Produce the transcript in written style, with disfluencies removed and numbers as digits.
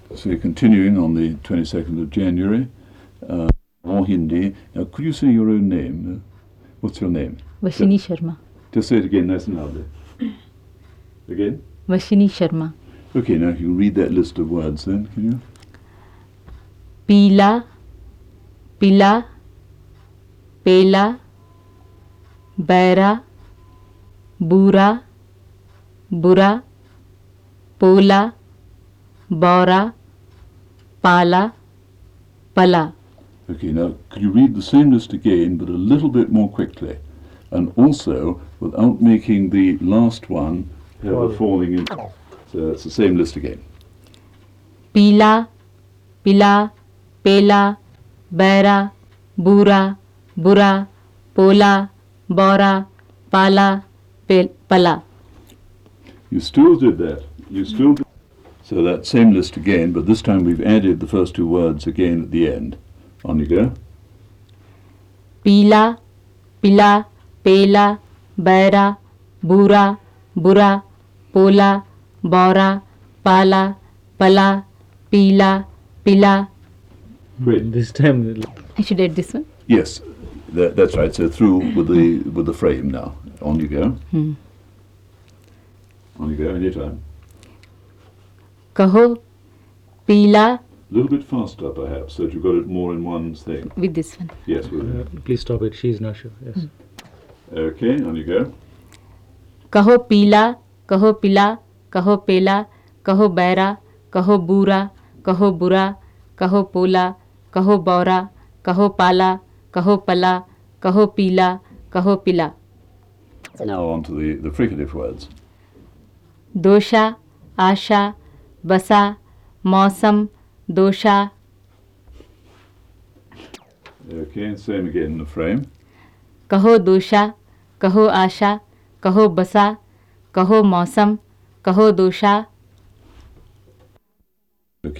So you're continuing on the 22nd of January, more Hindi. Now, could you say your own name? What's your name? Vashini Sharma. Just say it again, nice and loudly. Again? Vashini Sharma. Okay, now you read that list of words then, can you? Pila, pila, pela, baira, bura, bura, pola, bora, pala, pala. Okay, now could you read the same list again, but a little bit more quickly, and also without making the last one have a falling in. So it's the same list again. Pila, pila, pela, baira, bura, bura, pola, bora, pala, pala. You still did that. You still did. So that same list again, but this time we've added the first two words again at the end. On you go. Pila, pila, pela, baira, bura, bura, pola, bora, pala, pala, pila, pila. Great. This time, I should add this one. Yes, that's right. So through with the frame now. On you go. On you go. Anytime. Kaho, pila, A little bit faster, perhaps, so that you've got it more in one thing. with this one. Yes. please stop it. She's not sure. Yes. Okay. On you go. कहो पीला कहो पिला कहो पेला कहो बैरा कहो बूरा कहो बुरा कहो पोला कहो बौरा कहो पाला कहो पला कहो पीला कहो पिला. Now on to the fricative words. दोषा आशा बसा मौसम दोषा. Okay, same again in the frame. कहो दोषा कहो आशा कहो बसा कहो मौसम कहो दोषा